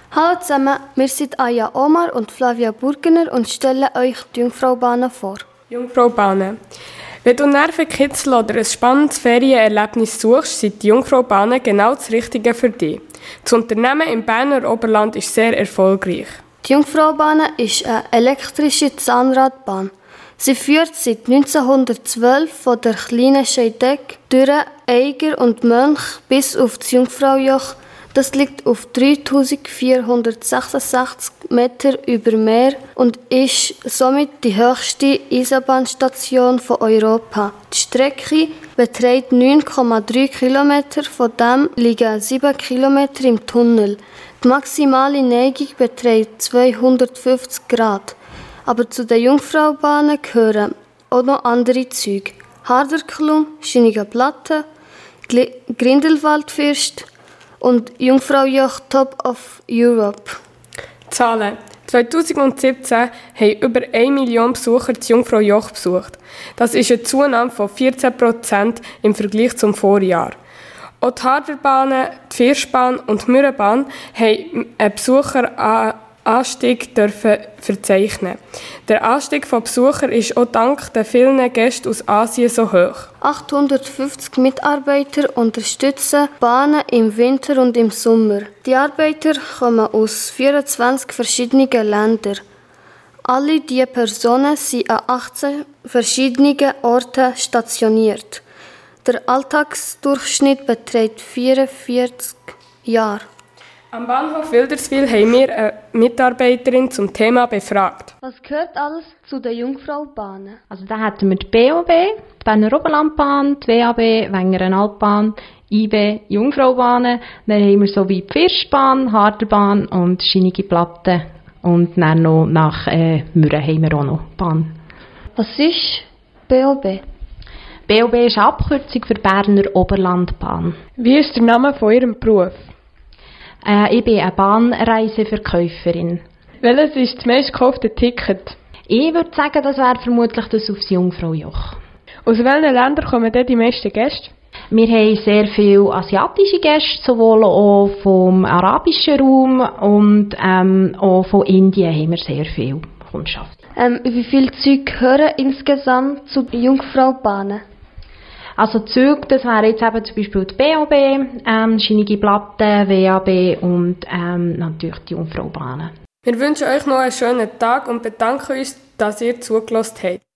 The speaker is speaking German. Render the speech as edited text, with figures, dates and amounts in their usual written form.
Hallo zusammen, wir sind Aya Omar und Flavia Burgener und stellen euch die Jungfraubahnen vor. Jungfraubahnen. Wenn du Nervenkitzel oder ein spannendes Ferienerlebnis suchst, sind die Jungfraubahnen genau das Richtige für dich. Das Unternehmen im Berner Oberland ist sehr erfolgreich. Die Jungfraubahn ist eine elektrische Zahnradbahn. Sie führt seit 1912 von der kleinen Scheideck durch Eiger und Mönch bis auf das Jungfraujoch. Das liegt auf 3466 Meter über Meer und ist somit die höchste Eisenbahnstation von Europa. Die Strecke beträgt 9,3 Kilometer, von dem liegen 7 Kilometer im Tunnel. Die maximale Neigung beträgt 250 Grad. Aber zu den Jungfraubahnen gehören auch noch andere Züge. Harderklum, Schöniger Platte, Grindelwaldfürst und Jungfraujoch Top of Europe. Zahlen. 2017 haben über 1 Million Besucher das Jungfraujoch besucht. Das ist eine Zunahme von 14% im Vergleich zum Vorjahr. Auch die Harderbahnen, die Firschbahn und die Mürrenbahn haben einen Besucheranstieg verzeichnen. Der Anstieg von Besuchern ist auch dank den vielen Gästen aus Asien so hoch. 850 Mitarbeiter unterstützen Bahnen im Winter und im Sommer. Die Arbeiter kommen aus 24 verschiedenen Ländern. Alle diese Personen sind an 18 verschiedenen Orten stationiert. Der Alltagsdurchschnitt beträgt 44 Jahre. Am Bahnhof Wilderswil haben wir eine Mitarbeiterin zum Thema befragt. Was gehört alles zu den Jungfraubahnen? Also da hätten wir die BOB, die Berner Oberlandbahn, die WAB, Wengeren Altbahn, IB, Jungfraubahnen. Dann haben wir so wie die Firschbahn, Harderbahn und Schöniger Platte. Und dann noch nach Mürren haben wir auch noch Bahn. Was ist BOB? BOB ist eine Abkürzung für Berner Oberlandbahn. Wie ist der Name von Ihrem Beruf? Ich bin eine Bahnreiseverkäuferin. Welches ist das meistgekaufte Ticket? Ich würde sagen, das wäre vermutlich das aufs Jungfraujoch. Aus welchen Ländern kommen denn die meisten Gäste? Wir haben sehr viele asiatische Gäste, sowohl auch vom arabischen Raum und auch von Indien haben wir sehr viel Kundschaft. Wie viele Züge gehören insgesamt zu den Jungfraubahnen? Also Züge, das wären jetzt eben zum Beispiel die BOB, Schöniger Platte, WAB und natürlich die Jungfraubahnen. Wir wünschen euch noch einen schönen Tag und bedanken uns, dass ihr zugelassen habt.